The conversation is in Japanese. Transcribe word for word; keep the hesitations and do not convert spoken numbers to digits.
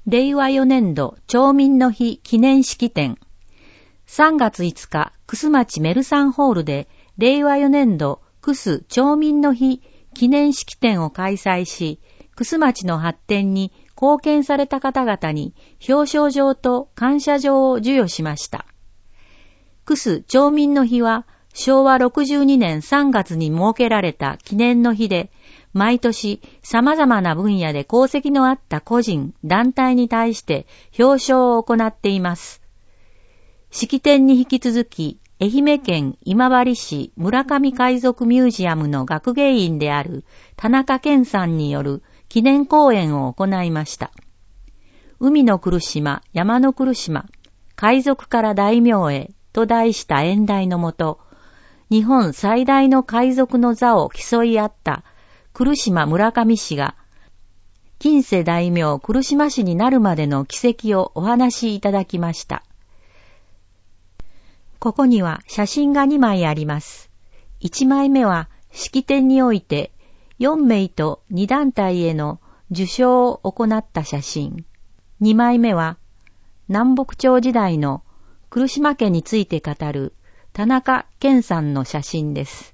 れいわよねんど町民の日記念式典。さんがついつか、楠町メルサンホールで、れいわよねんど楠町民の日記念式典を開催し、楠町の発展に貢献された方々に表彰状と感謝状を授与しました。楠町民の日は、しょうわろくじゅうにねんさんがつに設けられた記念の日で、毎年様々な分野で功績のあった個人、団体に対して表彰を行っています。式典に引き続き、愛媛県今治市村上海賊ミュージアムの学芸員である田中健さんによる記念講演を行いました。海の来島、山の来島、海賊から大名へと題した演題のもと、日本最大の海賊の座を競い合った来島村上氏が、近世大名来島氏になるまでの軌跡をお話しいただきました。ここには写真がにまいあります。いちまいめは式典においてよんめいとにだんたいへの受賞を行った写真。にまいめは南北朝時代の来島家について語る田中健さんの写真です。